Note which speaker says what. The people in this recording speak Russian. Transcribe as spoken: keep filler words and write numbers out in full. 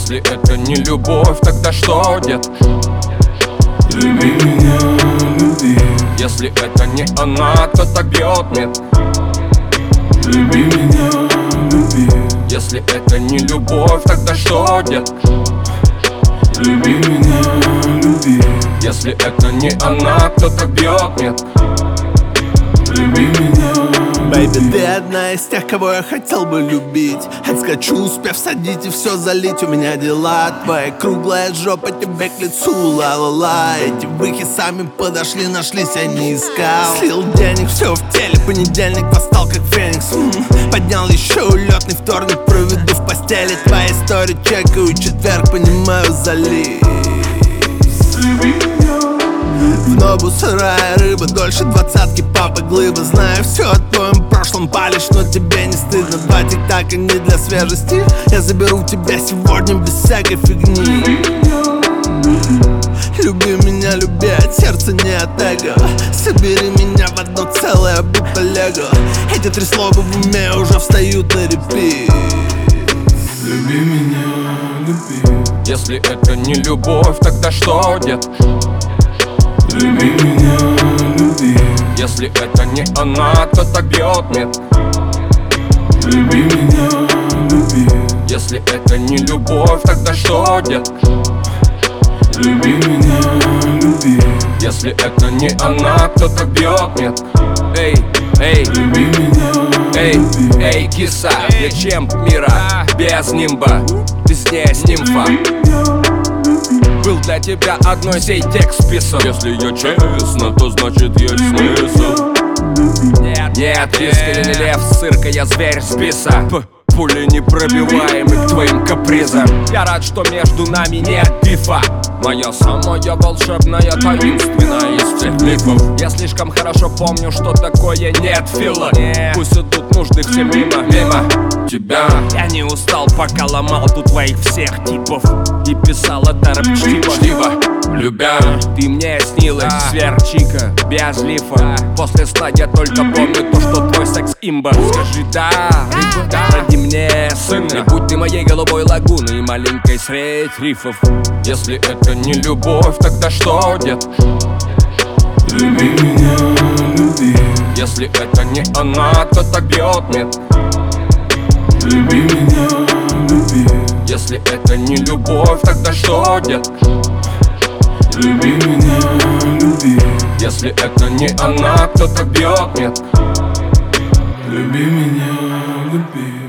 Speaker 1: Если это не любовь, тогда что, дед?
Speaker 2: Люби меня, люби.
Speaker 1: Если это не она, то так бьет нет.
Speaker 2: Люби меня, люби.
Speaker 1: Если это не любовь, тогда что, дед?
Speaker 2: Люби меня, люби.
Speaker 1: Если это не она, кто так бьет нет.
Speaker 2: Люби меня, люби.
Speaker 3: Бэйби, ты одна из тех, кого я хотел бы любить. Отскочу, успев садить и все залить. У меня дела, твоя круглая жопа тебе к лицу. Ла-ла-ла, эти выхи сами подошли, нашлись, я не искал. Слил денег, все в теле, понедельник восстал как феникс. М-м, поднял еще улетный вторник, проведу в постели. Твоя история чекаю, четверг, понимаю, залив.
Speaker 2: Люби меня.
Speaker 3: В нобу сырая рыба, дольше двадцатки папа глыба. Знаю все о твоем прошлом, палишь, но тебе не стыдно. Два тик-така не для свежести. Я заберу тебя сегодня без всякой фигни. Люби меня, люби, от сердца, не от эго. Собери меня в одно целое, будто лего. Эти три слова в уме уже встают на репит.
Speaker 2: Люби меня, люби.
Speaker 1: Если это не любовь, тогда что, дед?
Speaker 2: Люби меня, люби.
Speaker 1: Если это не она, то так бьет нет.
Speaker 2: Люби меня, люби.
Speaker 1: Если это не любовь, тогда что, дед?
Speaker 2: Люби меня, люби.
Speaker 1: Если это не она, кто так бьет нет. Эй, эй,
Speaker 2: Люби меня,
Speaker 1: эй,
Speaker 2: люби.
Speaker 1: эй, киса, я чемп мира, без нимба, ты здесь нимфа. Был для тебя одной сей текст писан. Если я честно, то значит есть смысл. Нет, нет, риск или не лев, с цирка я зверь с биса. П Пули непробиваемы к твоим капризам. Я рад, что между нами нет бифа. Моя самая волшебная, таинственная из всех мифов. Я слишком хорошо помню, что такое нет фила. Пусть идут нужды все мимо, мимо тебя. Я не устал, пока ломал тут твоих всех типов. И писал это рэп-чтиво, чтиво. Любя, ты мне снилась, сверчика, без лифа. После сна я только помню то, что твой секс имба. Скажи да, да, роди мне сына. И будь ты моей голубой лагуной, маленькой средь рифов. Если это не любовь, тогда что, дед?
Speaker 2: Люби меня, люби.
Speaker 1: Если это не она, то так бьет нет.
Speaker 2: Люби меня, люби.
Speaker 1: Если это не любовь, тогда что, дед?
Speaker 2: Люби меня, люби.
Speaker 1: Если это не она, кто так бьет нет.
Speaker 2: Люби меня, люби.